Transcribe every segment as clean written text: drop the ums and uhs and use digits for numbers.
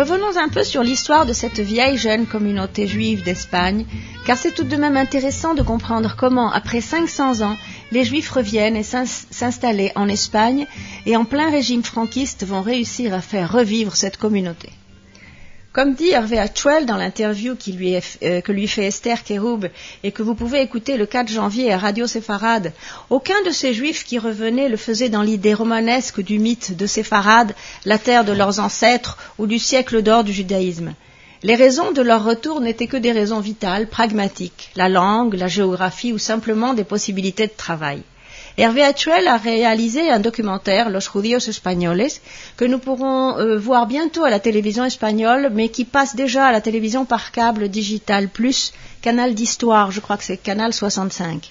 Revenons un peu sur l'histoire de cette vieille jeune communauté juive d'Espagne, car c'est tout de même intéressant de comprendre comment, après 500 ans, les Juifs reviennent et s'installer en Espagne et en plein régime franquiste vont réussir à faire revivre cette communauté. Comme dit Hervé Hatchwell dans l'interview que lui fait Esther Keroub et que vous pouvez écouter le 4 janvier à Radio Séfarade, aucun de ces Juifs qui revenaient le faisait dans l'idée romanesque du mythe de Séfarade, la terre de leurs ancêtres ou du siècle d'or du judaïsme. Les raisons de leur retour n'étaient que des raisons vitales, pragmatiques, la langue, la géographie ou simplement des possibilités de travail. Hervé Hatchwell a réalisé un documentaire, Los Judíos Españoles, que nous pourrons voir bientôt à la télévision espagnole, mais qui passe déjà à la télévision par câble Digital Plus, canal d'histoire, je crois que c'est canal 65.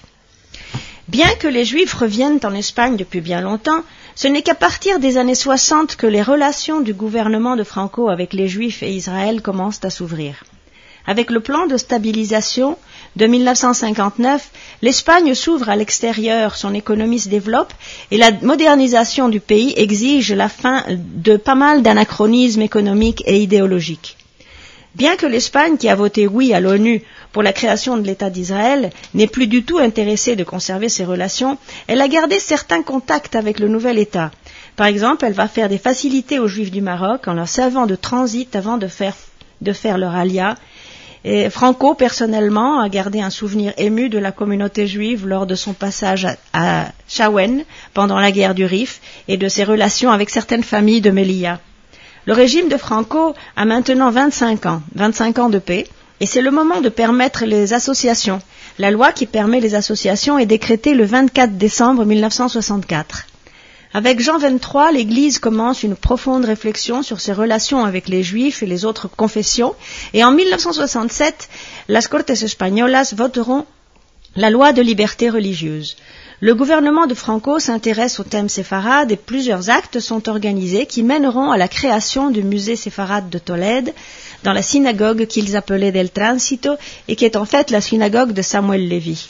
Bien que les Juifs reviennent en Espagne depuis bien longtemps, ce n'est qu'à partir des années 60 que les relations du gouvernement de Franco avec les Juifs et Israël commencent à s'ouvrir. Avec le plan de stabilisation de 1959, l'Espagne s'ouvre à l'extérieur, son économie se développe et la modernisation du pays exige la fin de pas mal d'anachronismes économiques et idéologiques. Bien que l'Espagne, qui a voté oui à l'ONU pour la création de l'État d'Israël, n'est plus du tout intéressée de conserver ses relations, elle a gardé certains contacts avec le nouvel État. Par exemple, elle va faire des facilités aux Juifs du Maroc en leur servant de transit avant de faire leur alia. Et Franco, personnellement, a gardé un souvenir ému de la communauté juive lors de son passage à Chaouen pendant la guerre du Rif et de ses relations avec certaines familles de Melilla. Le régime de Franco a maintenant 25 ans de paix, et c'est le moment de permettre les associations. La loi qui permet les associations est décrétée le 24 décembre 1964. Avec Jean XXIII, l'Église commence une profonde réflexion sur ses relations avec les Juifs et les autres confessions, et en 1967, las Cortes Españolas voteront la loi de liberté religieuse. Le gouvernement de Franco s'intéresse au thème séfarade et plusieurs actes sont organisés qui mèneront à la création du musée séfarade de Tolède dans la synagogue qu'ils appelaient del Tránsito et qui est en fait la synagogue de Samuel Lévy.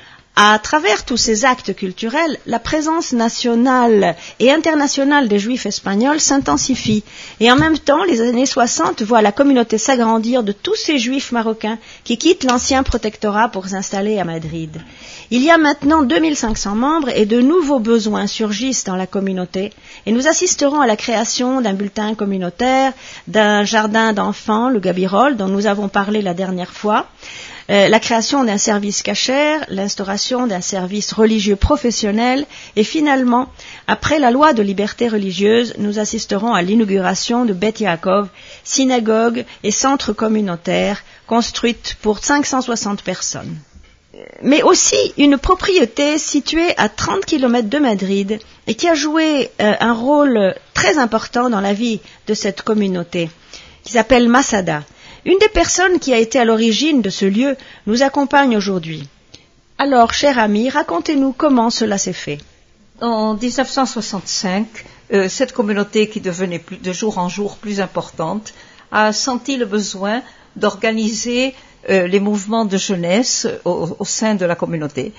À travers tous ces actes culturels, la présence nationale et internationale des Juifs espagnols s'intensifie. Et en même temps, les années 60 voient la communauté s'agrandir de tous ces Juifs marocains qui quittent l'ancien protectorat pour s'installer à Madrid. Il y a maintenant 2500 membres et de nouveaux besoins surgissent dans la communauté. Et nous assisterons à la création d'un bulletin communautaire, d'un jardin d'enfants, le Gabirol, dont nous avons parlé la dernière fois, la création d'un service kasher, l'instauration d'un service religieux professionnel et finalement, après la loi de liberté religieuse, nous assisterons à l'inauguration de Bet Yaakov, synagogue et centre communautaire construite pour 560 personnes. Mais aussi une propriété située à 30 km de Madrid et qui a joué un rôle très important dans la vie de cette communauté, qui s'appelle Masada. Une des personnes qui a été à l'origine de ce lieu nous accompagne aujourd'hui. Alors, cher ami, racontez-nous comment cela s'est fait. En 1965, cette communauté qui devenait de jour en jour plus importante a senti le besoin d'organiser les mouvements de jeunesse au sein de la communauté.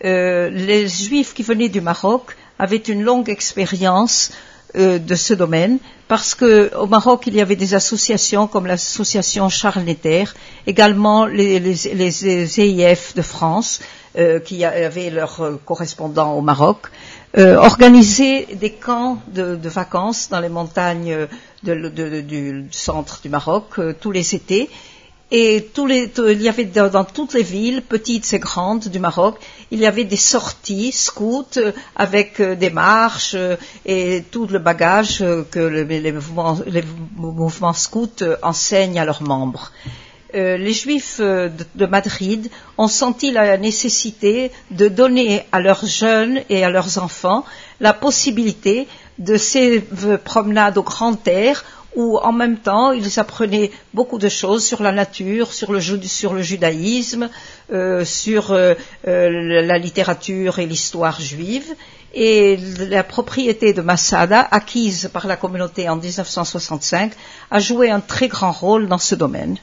Les Juifs qui venaient du Maroc avaient une longue expérience de ce domaine, parce que au Maroc il y avait des associations comme l'association Charles Netter, également les EIF de France qui avaient leurs correspondants au Maroc, organisaient des camps de vacances dans les montagnes du centre du Maroc tous les étés. Et il y avait dans toutes les villes, petites et grandes du Maroc, il y avait des sorties scouts avec des marches et tout le bagage que les mouvements scouts enseignent à leurs membres. Les Juifs de Madrid ont senti la nécessité de donner à leurs jeunes et à leurs enfants la possibilité de ces promenades au grand air où en même temps ils apprenaient beaucoup de choses sur la nature, sur le judaïsme, sur la littérature et l'histoire juive. Et la propriété de Masada, acquise par la communauté en 1965, a joué un très grand rôle dans ce domaine.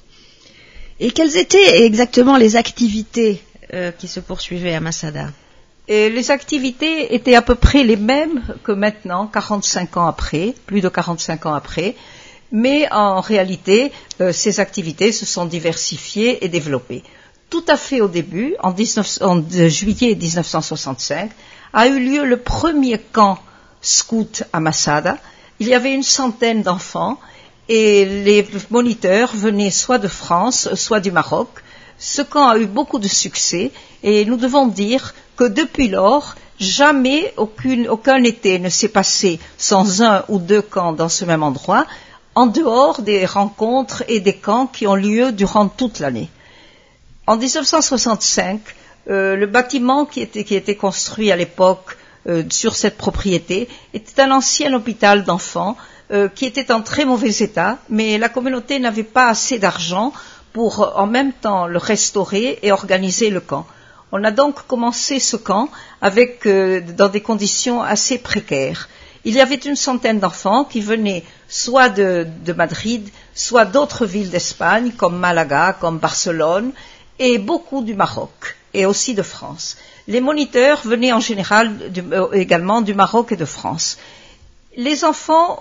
Et quelles étaient exactement les activités qui se poursuivaient à Masada ? Et les activités étaient à peu près les mêmes que maintenant, 45 ans après, plus de 45 ans après. Mais en réalité, ces activités se sont diversifiées et développées. Tout à fait au début, en juillet 1965, a eu lieu le premier camp scout à Masada. Il y avait une centaine d'enfants et les moniteurs venaient soit de France, soit du Maroc. Ce camp a eu beaucoup de succès et nous devons dire que depuis lors, jamais aucun été ne s'est passé sans un ou deux camps dans ce même endroit, en dehors des rencontres et des camps qui ont lieu durant toute l'année. En 1965, le bâtiment qui était construit à l'époque sur cette propriété était un ancien hôpital d'enfants qui était en très mauvais état, mais la communauté n'avait pas assez d'argent pour en même temps le restaurer et organiser le camp. On a donc commencé ce camp dans des conditions assez précaires. Il y avait une centaine d'enfants qui venaient soit de Madrid, soit d'autres villes d'Espagne, comme Malaga, comme Barcelone, et beaucoup du Maroc, et aussi de France. Les moniteurs venaient en général également du Maroc et de France. Les enfants,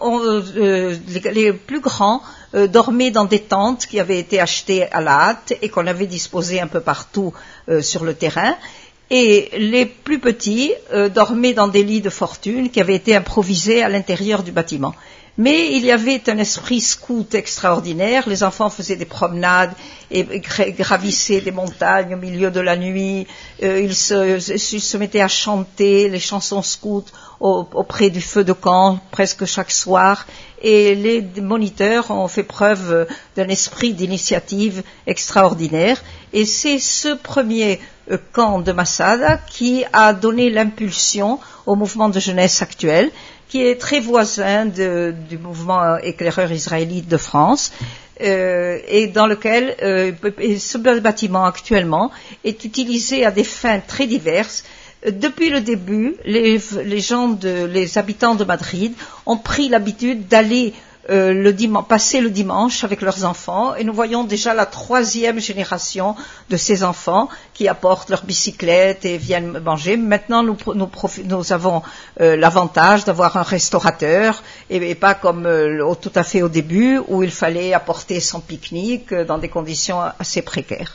les plus grands, dormaient dans des tentes qui avaient été achetées à la hâte et qu'on avait disposées un peu partout sur le terrain. Et les plus petits dormaient dans des lits de fortune qui avaient été improvisés à l'intérieur du bâtiment. Mais il y avait un esprit scout extraordinaire. Les enfants faisaient des promenades et gravissaient des montagnes au milieu de la nuit. Ils se mettaient à chanter les chansons scouts auprès du feu de camp presque chaque soir. Et les moniteurs ont fait preuve d'un esprit d'initiative extraordinaire. Et c'est ce premier camp de Masada qui a donné l'impulsion au mouvement de jeunesse actuel, qui est très voisin du mouvement éclaireur israélite de France, et dans lequel ce bâtiment actuellement est utilisé à des fins très diverses. Depuis le début, les habitants de Madrid ont pris l'habitude d'aller passer le dimanche avec leurs enfants, et nous voyons déjà la troisième génération de ces enfants qui apportent leur bicyclette et viennent manger. Maintenant, nous avons l'avantage d'avoir un restaurateur et pas comme tout à fait au début où il fallait apporter son pique-nique dans des conditions assez précaires.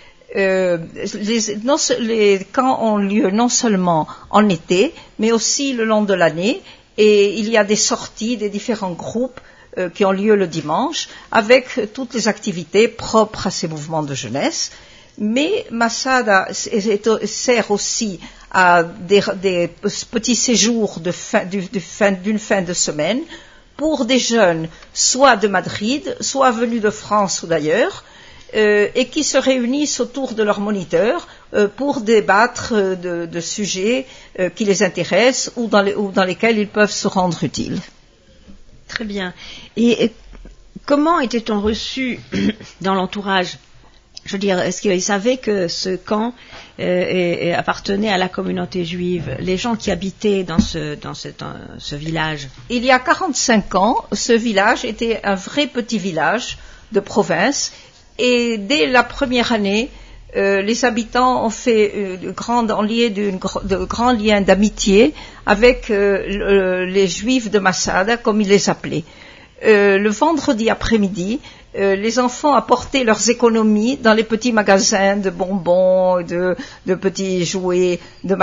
Les camps ont lieu non seulement en été, mais aussi le long de l'année, et il y a des sorties des différents groupes qui ont lieu le dimanche, avec toutes les activités propres à ces mouvements de jeunesse. Mais Masada sert aussi à des petits séjours d'une fin de semaine pour des jeunes, soit de Madrid, soit venus de France ou d'ailleurs, et qui se réunissent autour de leurs moniteurs pour débattre de sujets qui les intéressent ou dans lesquels ils peuvent se rendre utiles. Très bien. Et comment était-on reçu dans l'entourage? Je veux dire, est-ce qu'ils savaient que ce camp appartenait à la communauté juive, les gens qui habitaient dans ce village? Il y a 45 ans, ce village était un vrai petit village de province, et dès la première année, les habitants ont fait de grands liens d'amitié avec les Juifs de Masada, comme ils les appelaient. Le vendredi après-midi, les enfants apportaient leurs économies dans les petits magasins de bonbons, de petits jouets de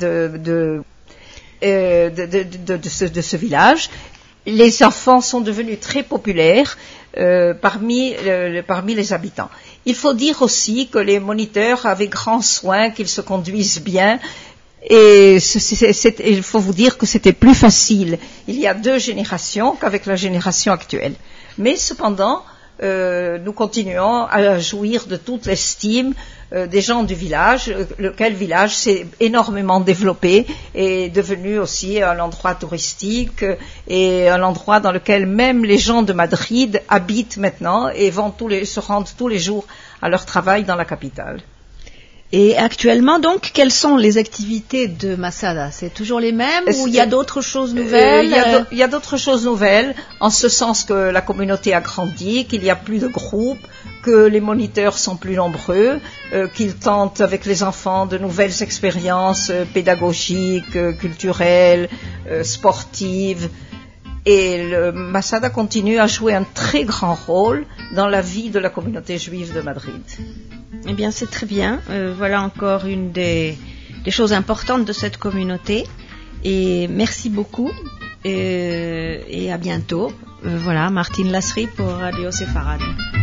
ce village. Les enfants sont devenus très populaires parmi les habitants. Il faut dire aussi que les moniteurs avaient grand soin qu'ils se conduisent bien, et il faut vous dire que c'était plus facile il y a 2 générations qu'avec la génération actuelle. Mais cependant, nous continuons à jouir de toute l'estime des gens du village, lequel village s'est énormément développé et est devenu aussi un endroit touristique et un endroit dans lequel même les gens de Madrid habitent maintenant et se rendent tous les jours à leur travail dans la capitale. Et actuellement, donc, quelles sont les activités de Masada? C'est toujours les mêmes ou il y a d'autres choses nouvelles? Il y a d'autres choses nouvelles, en ce sens que la communauté a grandi, qu'il y a plus de groupes, que les moniteurs sont plus nombreux, qu'ils tentent avec les enfants de nouvelles expériences pédagogiques, culturelles, sportives. Et le Masada continue à jouer un très grand rôle dans la vie de la communauté juive de Madrid. Eh bien, c'est très bien. Voilà encore une des choses importantes de cette communauté. Et merci beaucoup. Et à bientôt. Voilà, Martine Lasserie pour Radio Séfarade.